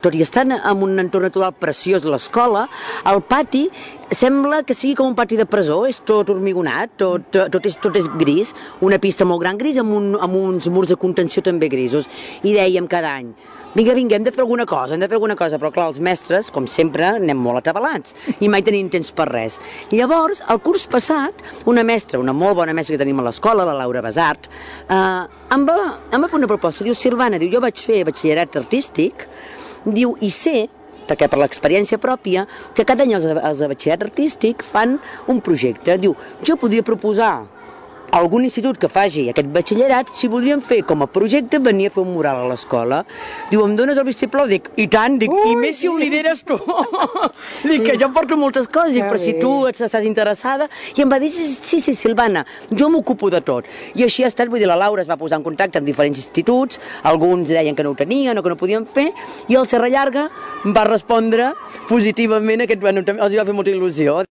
tot i estar en un entorn natural preciós, l'escola, el pati sembla que sigui com un pati de presó, és tot hormigonat, tot és gris, una pista molt gran gris amb uns murs de contenció també grisos. I dèiem cada any, vinga, hem de fer alguna cosa, però clar, els mestres, com sempre, anem molt atabalats i mai tenim temps per res. Llavors, el curs passat, una molt bona mestra que tenim a l'escola, la Laura Besart, em va fer una proposta, diu, Silvana, jo vaig fer batxillerat artístic, diu, i sé, perquè per l'experiència pròpia, que cada any els de batxillerat artístic fan un projecte. Diu, jo podria proposar a algun institut que faci aquest batxillerat, si voldrien fer com a projecte venir a fer un mural a l'escola. Diu, em dones el vistiplau? Dic, i tant, i més si ho lideres tu. Dic, que jo porto moltes coses, però si tu estàs interessada, i em va dir, sí, Silvana, jo m'ocupo de tot. I així ha estat, vull dir, la Laura es va posar en contacte amb diferents instituts, alguns deien que no ho tenien o que no podien fer, i el Serra Llarga va respondre positivament, els hi va fer molta il·lusió.